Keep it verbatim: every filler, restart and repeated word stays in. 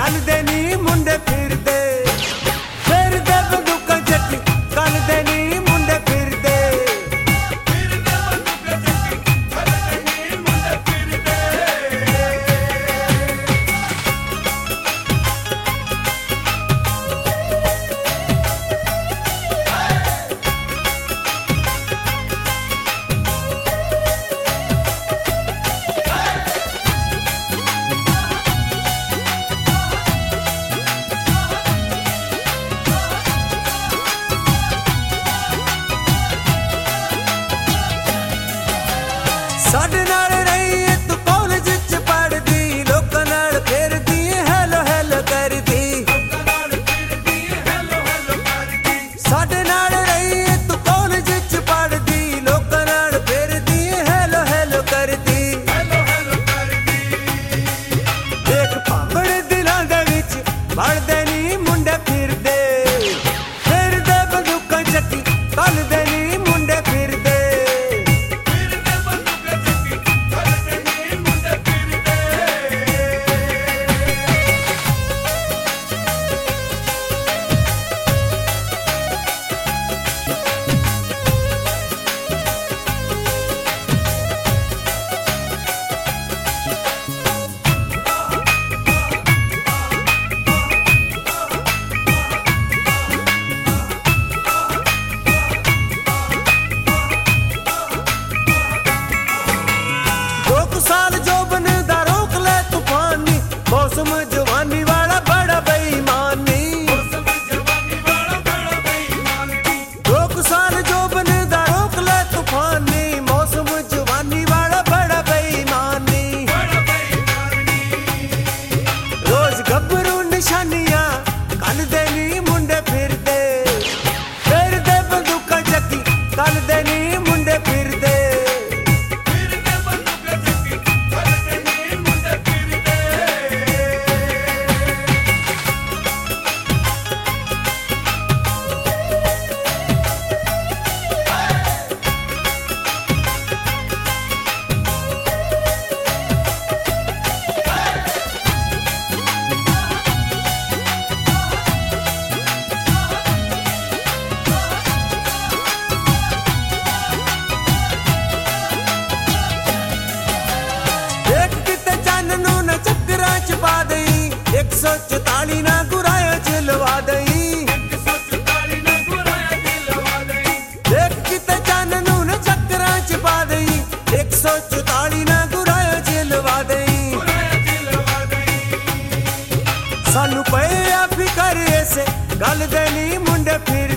कल दे नी मुंडे फिरदे फिरदे बंदूकां चक्की कल दे नी मुंडे फिरदे फिरदे बंदूकां चक्की कल दे नी मुंडे फिरदे साडे नाल रही तू कॉलेज च पढ़दी लोकां नाल फिरदी हैलो हैलो करदी साडे नाल रही तू कॉलेज च पढ़दी लोकां नाल फिरदी हैलो हैलो करदी देख भांबड़े दिलां दे विच बढ़दे नी मुंडे फिरदे फिरदे बंदूकां चक्की कल दे नी मुंडे फिरदे साल जोबन दा रोक ले तूफानी मौसम जवानी वाला बड़ा बेईमानी रोक साल जोबन दा रोक ले तूफानी मौसम जवानी वाला बड़ा बेईमानी रोज गब्बरू निशानियां कल दे नी मुंडे फिरदे फिरदे बंदूकां चक्की कल दे नी मुंडे फिरदे एक सौ चौताली ना गुराया चलवा दई देख किते चाननू न चक्करा च पा दई एक सौ चौताली ना गुराया चलवा दई सानू पे आ फिकर ऐसे गल दे नी मुंडे फिर